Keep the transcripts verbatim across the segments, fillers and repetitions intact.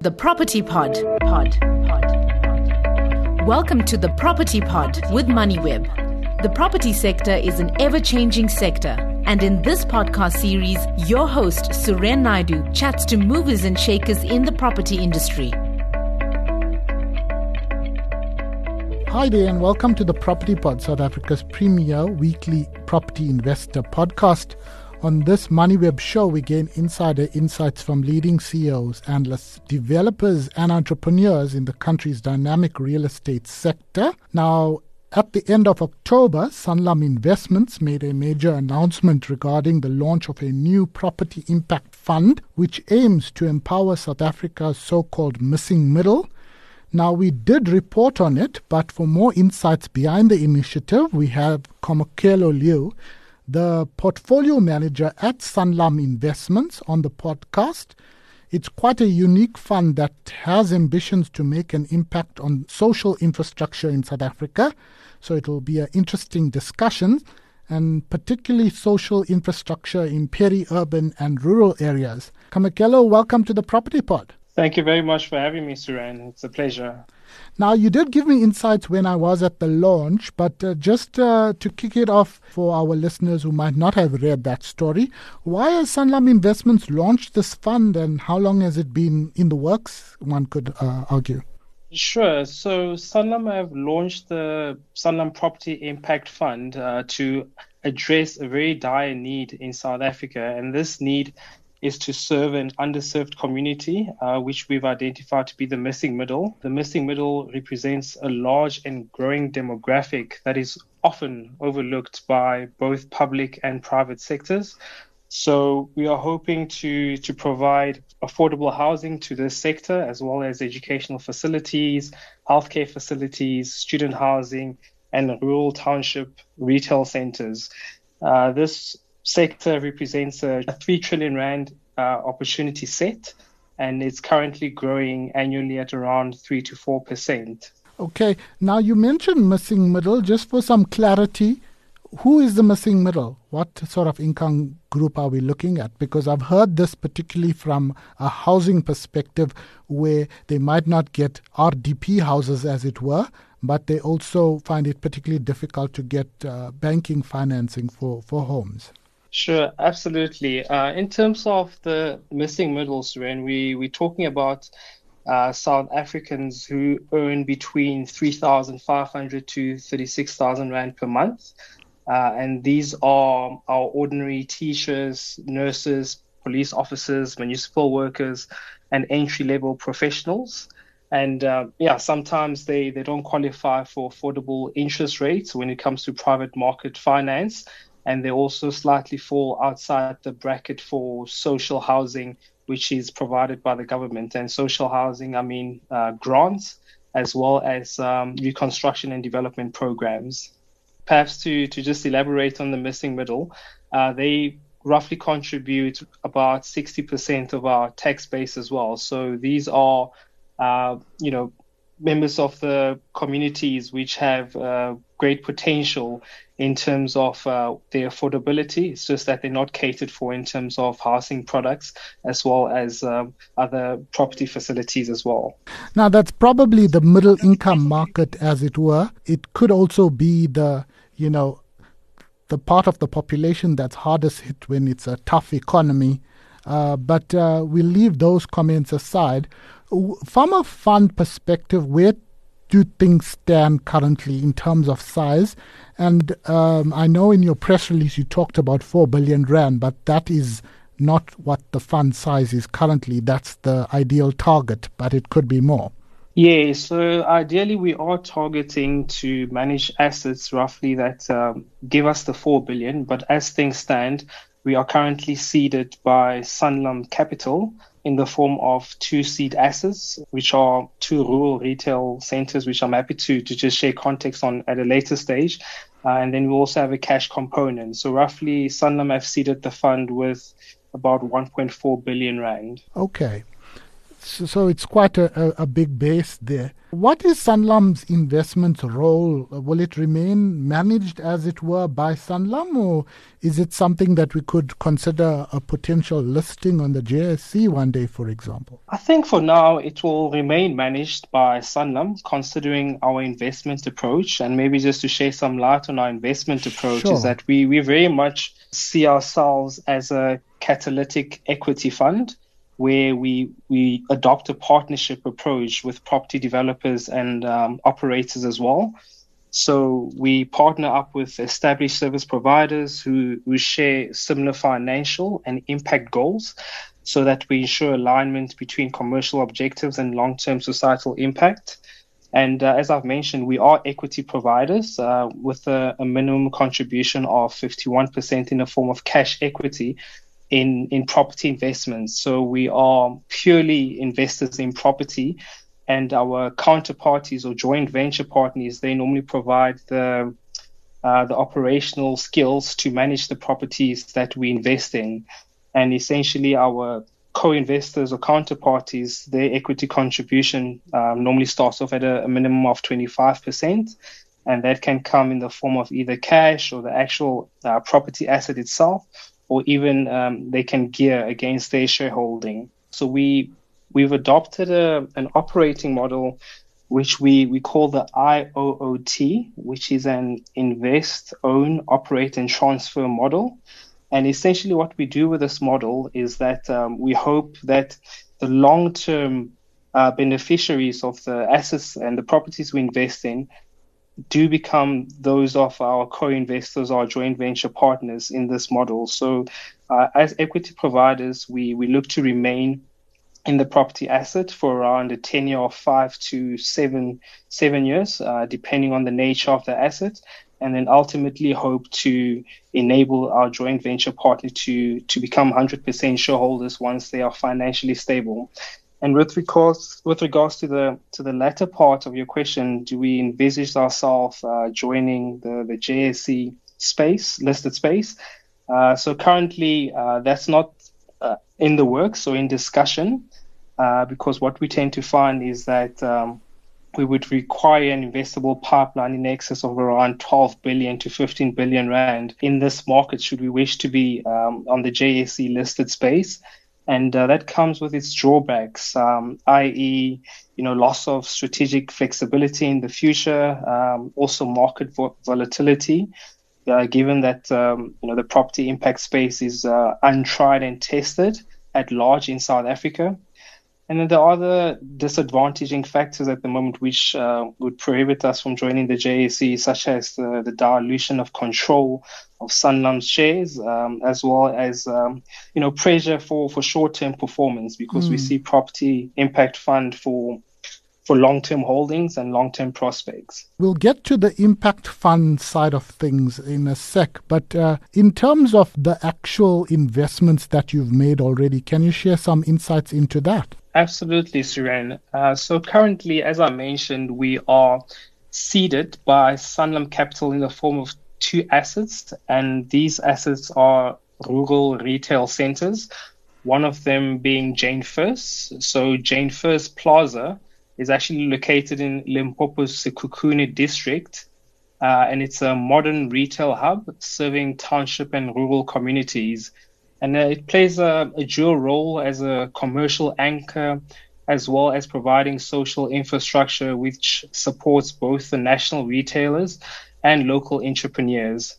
the Property Pod. Pod. Pod. Welcome to the Property Pod with MoneyWeb. The property sector is an ever-changing sector. And in this podcast series, your host, Suren Naidu, chats to movers and shakers in the property industry. Hi there and welcome to the Property Pod, South Africa's premier weekly property investor podcast. On this MoneyWeb show, we gain insider insights from leading C E Os, analysts, developers and entrepreneurs in the country's dynamic real estate sector. Now, at the end of October, Sanlam Investments made a major announcement regarding the launch of a new property impact fund, which aims to empower South Africa's so-called missing middle. Now, we did report on it, but for more insights behind the initiative, we have Komokelo Liu, the portfolio manager at Sanlam Investments, on the podcast. It's quite a unique fund that has ambitions to make an impact on social infrastructure in South Africa. So it will be an interesting discussion, and particularly social infrastructure in peri-urban and rural areas. Komokelo, welcome to the Property Pod. Thank you very much for having me, Suren. It's a pleasure. Now, you did give me insights when I was at the launch, but uh, just uh, to kick it off for our listeners who might not have read that story, why has Sanlam Investments launched this fund and how long has it been in the works, one could uh, argue? Sure. So Sanlam have launched the Sanlam Property Impact Fund uh, to address a very dire need in South Africa. And this need is to serve an underserved community, uh, which we've identified to be the missing middle. The missing middle represents a large and growing demographic that is often overlooked by both public and private sectors. So we are hoping to, to provide affordable housing to this sector, as well as educational facilities, healthcare facilities, student housing, and rural township retail centers. Uh, this sector represents a three trillion rand uh, opportunity set, and it's currently growing annually at around three to four percent. Okay, now you mentioned missing middle. Just for some clarity, who is the missing middle? What sort of income group are we looking at? Because I've heard this particularly from a housing perspective where they might not get R D P houses, as it were, but they also find it particularly difficult to get uh, banking financing for, for homes. Sure, absolutely. Uh, in terms of the missing middle, Suren, we, we're talking about uh, South Africans who earn between three thousand five hundred to thirty-six thousand rand per month. Uh, and these are our ordinary teachers, nurses, police officers, municipal workers, and entry-level professionals. And uh, yeah, sometimes they, they don't qualify for affordable interest rates when it comes to private market finance. And they also slightly fall outside the bracket for social housing, which is provided by the government. And social housing, I mean uh, grants, as well as um, reconstruction and development programs. Perhaps to, to just elaborate on the missing middle, uh, they roughly contribute about sixty percent of our tax base as well. So these are, uh, you know, members of the communities which have uh, great potential in terms of uh, their affordability. It's just that they're not catered for in terms of housing products, as well as um, other property facilities as well. Now, that's probably the middle income market, as it were. It could also be the, you know, the part of the population that's hardest hit when it's a tough economy. Uh, but uh, we'll leave those comments aside. From a fund perspective, where do things stand currently in terms of size? And um, I know in your press release you talked about four billion rand, but that is not what the fund size is currently. That's the ideal target, but it could be more. Yeah, so ideally we are targeting to manage assets roughly that um, give us the four billion, but as things stand, we are currently seeded by Sanlam Capital in the form of two seed assets, which are two rural retail centers, which I'm happy to, to just share context on at a later stage. Uh, and then we also have a cash component. So roughly Sanlam have seeded the fund with about one point four billion rand. Okay. So, so it's quite a, a, a big base there. What is Sanlam's investment role? Will it remain managed, as it were, by Sanlam, or is it something that we could consider a potential listing on the J S E one day, for example? I think for now it will remain managed by Sanlam, considering our investment approach. And maybe just to shed some light on our investment approach Sure. is that we, we very much see ourselves as a catalytic equity fund, where we we adopt a partnership approach with property developers and um, operators as well. So we partner up with established service providers who, who share similar financial and impact goals, so that we ensure alignment between commercial objectives and long-term societal impact. And uh, as I've mentioned, we are equity providers uh, with a, a minimum contribution of fifty-one percent in the form of cash equity in, in property investments. So we are purely investors in property, and our counterparties or joint venture partners, they normally provide the uh, the operational skills to manage the properties that we invest in. And essentially our co-investors or counterparties, their equity contribution um, normally starts off at a, a minimum of twenty-five percent. And that can come in the form of either cash or the actual uh, property asset itself, or even um, they can gear against their shareholding. So we, we've adopted a, an operating model which we, we call the I O O T, which is an invest, own, operate, and transfer model. And essentially what we do with this model is that um, we hope that the long-term uh, beneficiaries of the assets and the properties we invest in do become those of our co-investors or joint venture partners in this model. So uh, as equity providers, we, we look to remain in the property asset for around a tenure of five to seven, seven years, uh, depending on the nature of the asset, and then ultimately hope to enable our joint venture partner to, to become one hundred percent shareholders once they are financially stable. And with regards with regards to the to the latter part of your question, do we envisage ourselves uh, joining the, the J S E space, listed space? Uh, so currently, uh, that's not uh, in the works or in discussion, uh, because what we tend to find is that um, we would require an investable pipeline in excess of around twelve billion to fifteen billion rand in this market should we wish to be um, on the J S E listed space. And uh, that comes with its drawbacks, um, that is, you know, loss of strategic flexibility in the future, um, also market vo- volatility, uh, given that, um, you know, the property impact space is uh, untried and tested at large in South Africa. And then there are other disadvantaging factors at the moment which uh, would prohibit us from joining the J S E, such as the, the dilution of control of Sanlam's shares, um, as well as um, you know pressure for, for short-term performance, because mm. we see property impact fund for for long-term holdings and long-term prospects. We'll get to the impact fund side of things in a sec, but uh, in terms of the actual investments that you've made already, can you share some insights into that? Absolutely, Suren. Uh, so currently, as I mentioned, we are seeded by Sanlam Capital in the form of two assets, and these assets are rural retail centers, one of them being Jane First. So Jane First Plaza is actually located in Limpopo's Sekhukhune district, uh, and it's a modern retail hub serving township and rural communities. And uh, it plays a, a dual role as a commercial anchor, as well as providing social infrastructure which supports both the national retailers and local entrepreneurs.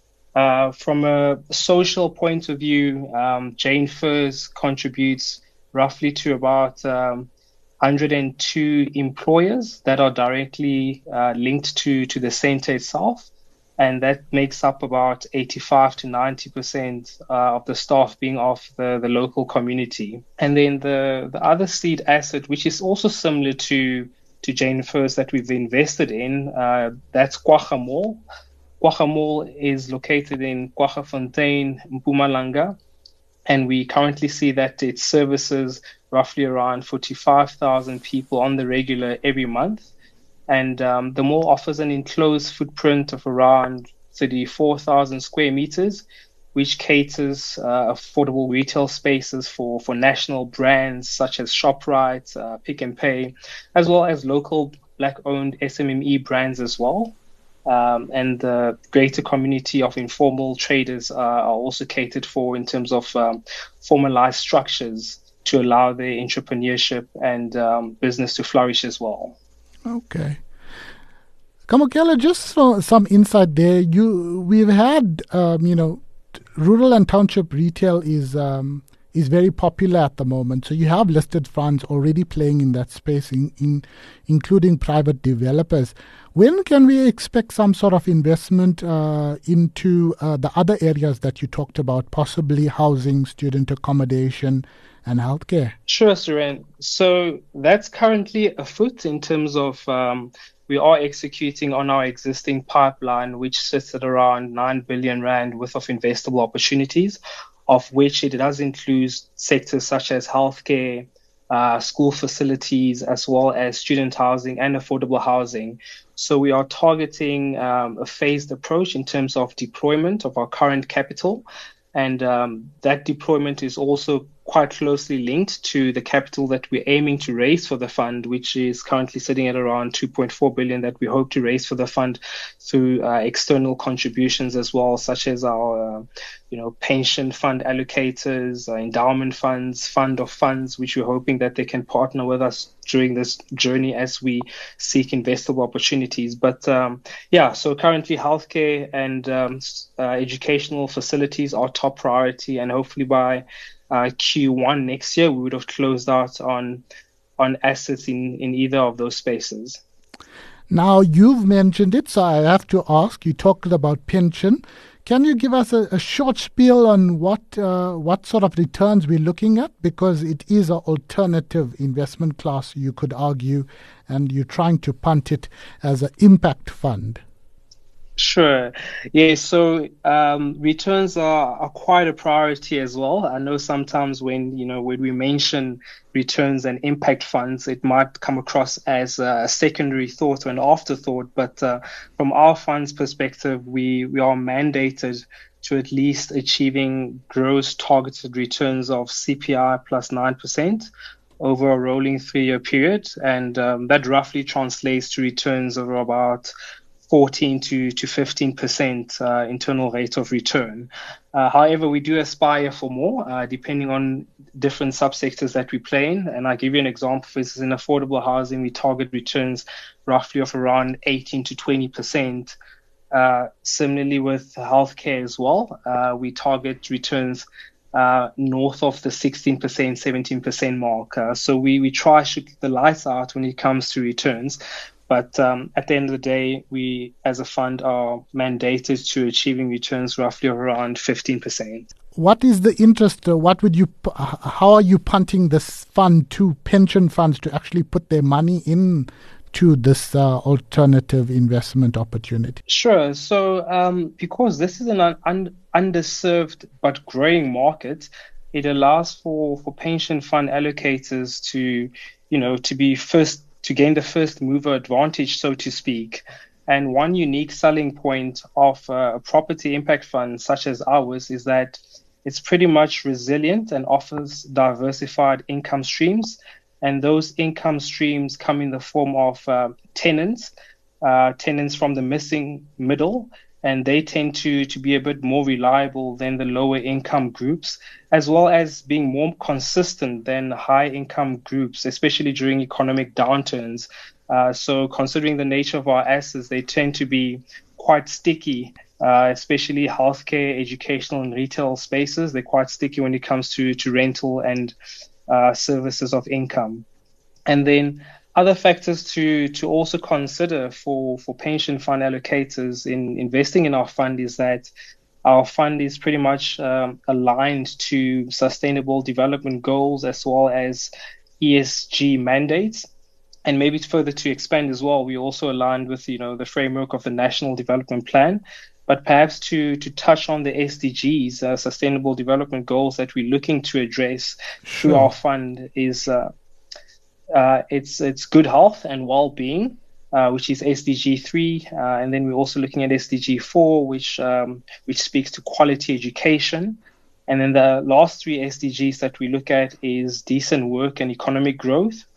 Uh, from a social point of view, um, Jane First contributes roughly to about um, one hundred two employers that are directly uh, linked to, to the center itself. And that makes up about eighty-five to ninety percent uh, of the staff being of the, the local community. And then the, the other seed asset, which is also similar to, to Jane First that we've invested in, uh, that's Kwagga Mall. Kwagga Mall is located in Kwaggafontein, Mpumalanga. And we currently see that it services roughly around forty-five thousand people on the regular every month. And um, the mall offers an enclosed footprint of around thirty-four thousand square meters, which caters uh, affordable retail spaces for, for national brands such as ShopRite, uh, Pick n Pay, as well as local Black-owned S M M E brands as well. Um, and the greater community of informal traders uh, are also catered for in terms of um, formalized structures to allow their entrepreneurship and um, business to flourish as well. Okay. Kamukela, just so, some insight there. You, we've had, um, you know, rural and township retail is um, is very popular at the moment. So you have listed funds already playing in that space, in, in including private developers. When can we expect some sort of investment uh, into uh, the other areas that you talked about, possibly housing, student accommodation, and healthcare? Sure, Suren. So that's currently afoot in terms of um, we are executing on our existing pipeline, which sits at around nine billion rand worth of investable opportunities, of which it does include sectors such as healthcare, uh, school facilities, as well as student housing and affordable housing. So we are targeting um, a phased approach in terms of deployment of our current capital. And um, that deployment is also quite closely linked to the capital that we're aiming to raise for the fund, which is currently sitting at around two point four billion that we hope to raise for the fund through uh, external contributions as well, such as our, uh, you know, pension fund allocators, uh, endowment funds, fund of funds, which we're hoping that they can partner with us during this journey as we seek investable opportunities. But um, yeah, so currently healthcare and um, uh, educational facilities are top priority, and hopefully by Uh, Q one next year, we would have closed out on on assets in, in either of those spaces. Now, you've mentioned it, so I have to ask, you talked about pension. Can you give us a, a short spiel on what uh, what sort of returns we're looking at? Because it is an alternative investment class, you could argue, and you're trying to punt it as an impact fund. Sure. Yeah, so um, returns are, are quite a priority as well. I know sometimes when, you know, when we mention returns and impact funds, it might come across as a secondary thought or an afterthought. But uh, from our fund's perspective, we, we are mandated to at least achieving gross targeted returns of C P I plus nine percent over a rolling three-year period. And um, that roughly translates to returns of about fourteen to, to fifteen percent uh, internal rate of return. Uh, however, we do aspire for more, uh, depending on different subsectors that we play in. And I'll give you an example. For instance, in affordable housing, we target returns roughly of around eighteen to twenty percent. Uh, similarly with healthcare as well, uh, we target returns uh, north of the sixteen percent, seventeen percent mark. Uh, so we, we try to shoot the lights out when it comes to returns. But um, at the end of the day, we as a fund are mandated to achieving returns roughly around fifteen percent. What is the interest? Uh, what would you? How are you punting this fund to pension funds to actually put their money in to this uh, alternative investment opportunity? Sure. So um, because this is an un- underserved but growing market, it allows for, for pension fund allocators to, you know, to be first to gain the first mover advantage, so to speak. And one unique selling point of uh, a property impact fund such as ours is that it's pretty much resilient and offers diversified income streams. And those income streams come in the form of uh, tenants, uh, tenants from the missing middle, and they tend to, to be a bit more reliable than the lower income groups, as well as being more consistent than high income groups, especially during economic downturns. Uh, so considering the nature of our assets, they tend to be quite sticky, uh, especially healthcare, educational and retail spaces. They're quite sticky when it comes to, to rental and uh, services of income. And then other factors to, to also consider for, for pension fund allocators in investing in our fund is that our fund is pretty much um, aligned to sustainable development goals as well as E S G mandates. And maybe further to expand as well, we also aligned with, you know, the framework of the National Development Plan. But perhaps to, to touch on the S D Gs, uh, Sustainable Development Goals that we're looking to address Sure. through our fund is uh, uh, it's it's good health and well-being, uh, which is S D G three, uh, and then we're also looking at S D G four, which um, which speaks to quality education. And then the last three S D Gs that we look at is decent work and economic growth.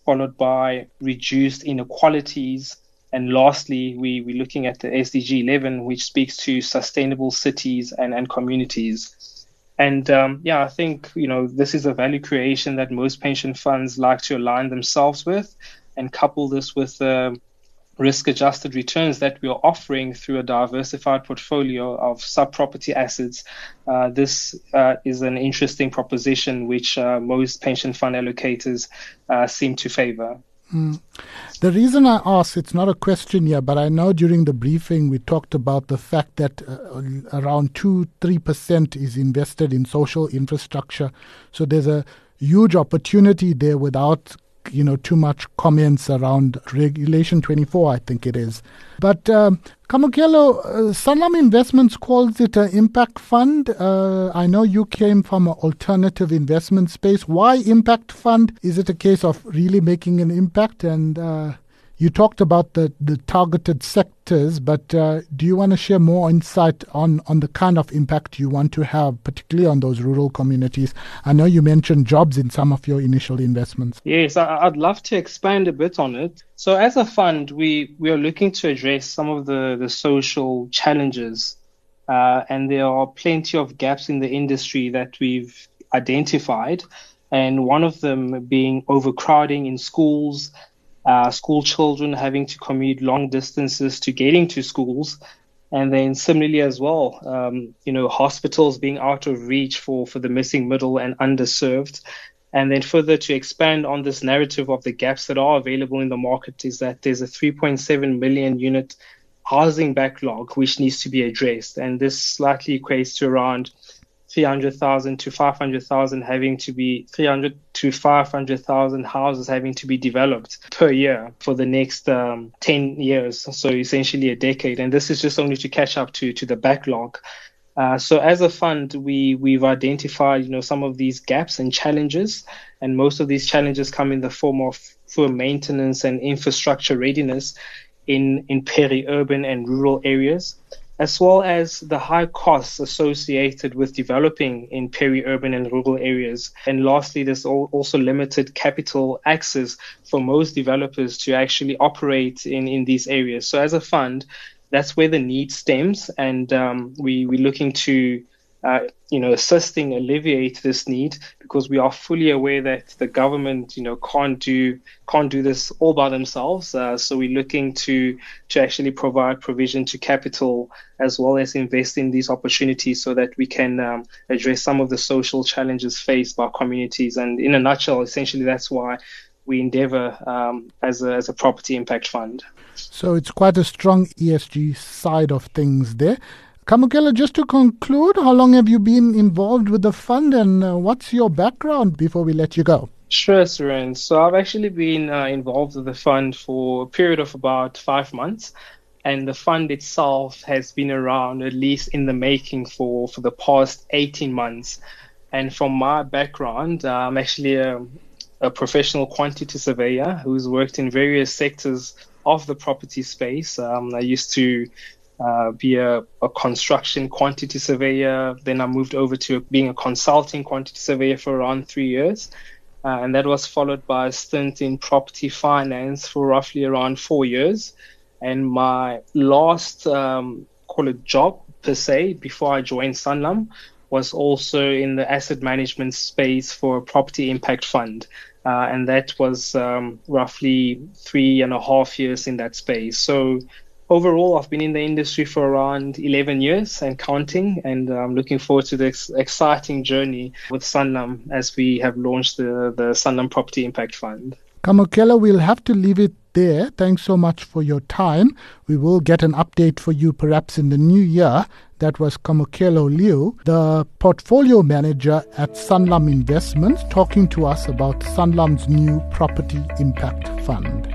followed by reduced inequalities. And lastly, we, we're looking at the S D G eleven, which speaks to sustainable cities and, and communities. And um, yeah, I think, you know, this is a value creation that most pension funds like to align themselves with, and couple this with uh, risk-adjusted returns that we are offering through a diversified portfolio of sub-property assets. Uh, this uh, is an interesting proposition which uh, most pension fund allocators uh, seem to favor. Mm. The reason I ask, it's not a question here, but I know during the briefing we talked about the fact that uh, around two to three percent is invested in social infrastructure. So there's a huge opportunity there without, you know, too much comments around Regulation twenty-four, I think it is. But um, Kamokelo, uh, Sanlam Investments calls it an impact fund. Uh, I know you came from an alternative investment space. Why impact fund? Is it a case of really making an impact? And uh, you talked about the, the targeted sectors, but uh, do you want to share more insight on, on the kind of impact you want to have, particularly on those rural communities? I know you mentioned jobs in some of your initial investments. Yes, I'd love to expand a bit on it. So as a fund, we, we are looking to address some of the, the social challenges, uh, and there are plenty of gaps in the industry that we've identified, and one of them being overcrowding in schools, Uh, school children having to commute long distances to getting to schools. And then similarly as well, um, you know, hospitals being out of reach for, for the missing middle and underserved. And then further to expand on this narrative of the gaps that are available in the market is that there's a three point seven million unit housing backlog which needs to be addressed. And this slightly equates to around three hundred thousand to five hundred thousand having to be three hundred to five hundred thousand houses having to be developed per year for the next um, ten years. So essentially a decade. And this is just only to catch up to, to the backlog. Uh, so as a fund, we, we've identified, you know, some of these gaps and challenges, and most of these challenges come in the form of poor maintenance and infrastructure readiness in, in peri-urban and rural areas, as well as the high costs associated with developing in peri-urban and rural areas. And lastly, there's also limited capital access for most developers to actually operate in, in these areas. So as a fund, that's where the need stems, and um, we, we're looking to uh, you know, assisting alleviate this need, because we are fully aware that the government, you know, can't do can't do this all by themselves. Uh, so we're looking to to actually provide provision to capital as well as invest in these opportunities so that we can um, address some of the social challenges faced by communities. And in a nutshell, essentially, that's why we endeavor um, as a as a property impact fund. So it's quite a strong E S G side of things there. Kamokelo, just to conclude, how long have you been involved with the fund, and uh, what's your background before we let you go? Sure, Suren. So I've actually been uh, involved with the fund for a period of about five months. And the fund itself has been around, at least in the making, for, for the past eighteen months. And from my background, uh, I'm actually a, a professional quantity surveyor who's worked in various sectors of the property space. Um, I used to Uh, be a, a construction quantity surveyor. Then I moved over to being a consulting quantity surveyor for around three years. Uh, and that was followed by a stint in property finance for roughly around four years. And my last, um, call it job per se, before I joined Sanlam, was also in the asset management space for a property impact fund. Uh, and that was um, roughly three and a half years in that space. So overall, I've been in the industry for around eleven years and counting, and I'm looking forward to this exciting journey with Sanlam as we have launched the, the Sanlam Property Impact Fund. Kamokelo, we'll have to leave it there. Thanks so much for your time. We will get an update for you perhaps in the new year. That was Kamokelo Liu, the portfolio manager at Sanlam Investments, talking to us about Sanlam's new Property Impact Fund.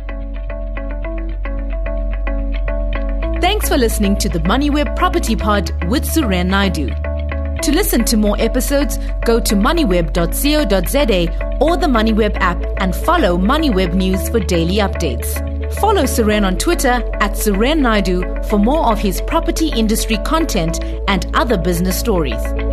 Thanks for listening to the MoneyWeb Property Pod with Suren Naidu. To listen to more episodes, go to moneyweb dot co dot za or the MoneyWeb app and follow MoneyWeb News for daily updates. Follow Suren on Twitter at Suren Naidu for more of his property industry content and other business stories.